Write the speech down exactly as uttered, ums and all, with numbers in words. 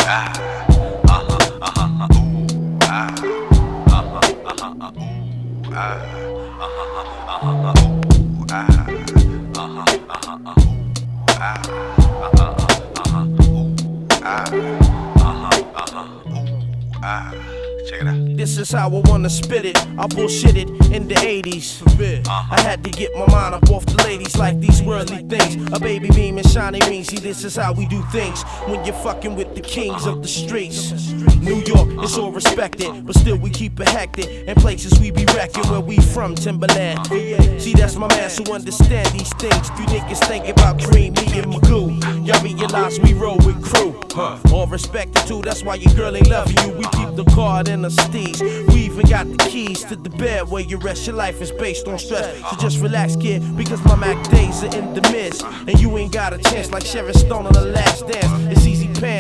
ah, uh-huh, uh-huh, ooh, ah, uh-huh, uh-huh, ooh, ah, uh-huh, uh-huh, ooh, ah, uh-huh, uh-huh, ooh, ah, uh-huh, uh-huh, ooh, ah, uh-huh, uh-huh, ooh, ah. Check it out. This is how I wanna spit it. I bullshit it in the eighties. I had to get my mind up off the ladies like these worldly things. A baby beam and shiny rings. See, this is how we do things when you're fucking with the kings of the streets. New York is all respected, but still we keep it hectic. In places we be wrecking where we from, Timberland. See, that's my man who understand these things. You niggas think about Cream, me and Magoo. Y'all realize we roll with crew. All respected too, that's why your girl ain't loving you. We keep the card in the steez. We even got the keys to the bed where you rest. Your life is based on stress, so just relax, kid, because my Mac days are in the midst. And you ain't got a chance like Sharon Stone on The Last Dance. It's easy pants.